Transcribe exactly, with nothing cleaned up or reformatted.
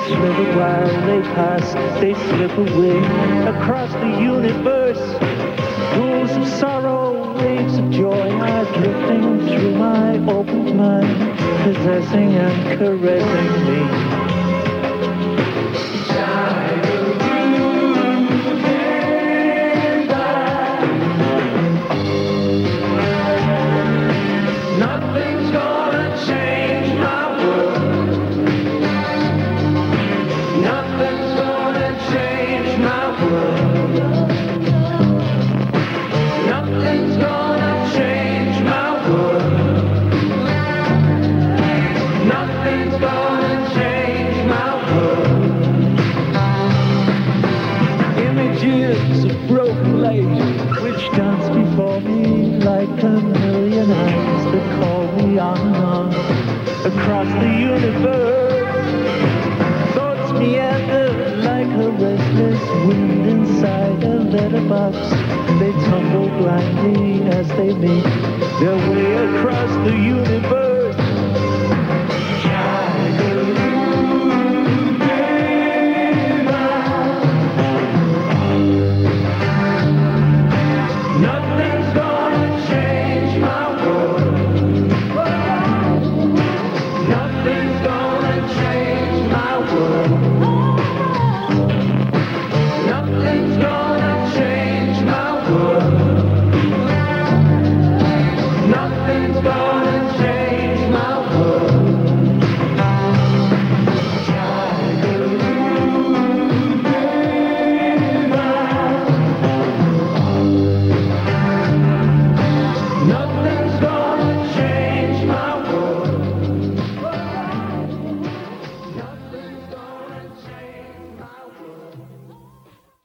slither while they pass, they slip away across the universe. Pools of sorrow, waves of joy are drifting through my open mind, possessing and caressing me. Like a million eyes that call me on and on across the universe. Thoughts meander like a restless wind inside a letterbox. They tumble blindly as they meet their